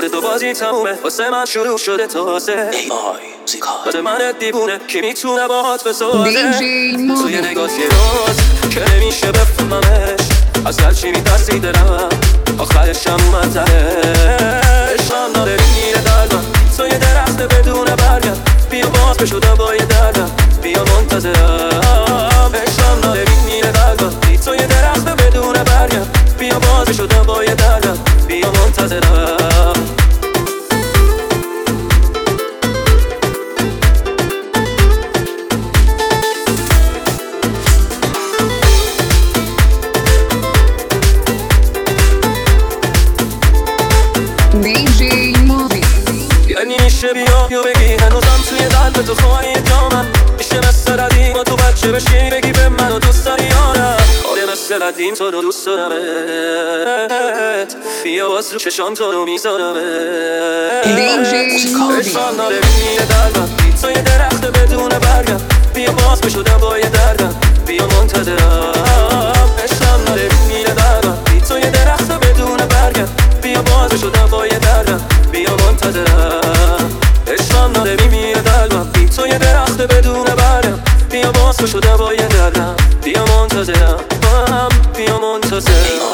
کار تو بازی تمومه، واسه من شروع شده تازه. واسه من دیوونه کی میتونه باهات بسازه. توی نگات یه راز که نمیشه بفهممش، از هرچی میترسی دلم آخرشم اومد تهش. من نداری میره دلم توی درخت بدون برگم، بیا باز بشدم با یه دردم، بیا منتظرم. عشقم نداری میره دلم توی درخت بدون برگم، بیا باز بشدم با یه دردم، بیا منتظرم. یعنی میشه بیا بگی هنوزم توی قلب تو خواهی جامم، میشه مثل قدیم تو بچه بشی بگی به منو دوست داری یارم. آره مثل قدیم تو رو دوست دارمت، بیا باز رو چشام تو رو میذارمت. عشقم نداری میره دلم توی درخت بدون برگم، بیا باز بشدم با یه دردم، بیا منتظرم. عشقم نداری میره دلم توی درخت بدون برگم، بیا باز بشدم با یه دردم، بیا منتظرم. عشقم نداری میره دلم توی درخت بدون برگم، بیا باز بشدم با یه دردم، بیا منتظرم، بیا منتظرم.